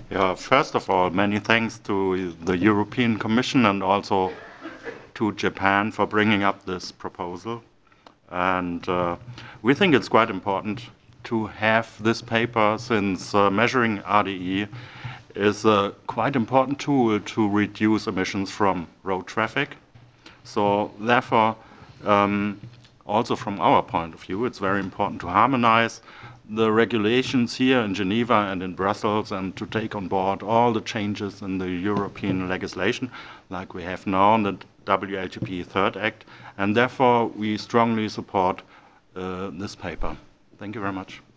Yeah, first of all, many thanks to the European Commission and also to Japan for bringing up this proposal. And we think it's quite important to have this paper since measuring RDE is a quite important tool to reduce emissions from road traffic. So therefore, also from our point of view, it's very important to harmonize the regulations here in Geneva and in Brussels and to take on board all the changes in the European legislation like we have now in the WLTP Third Act. And therefore, we strongly support this paper. Thank you very much.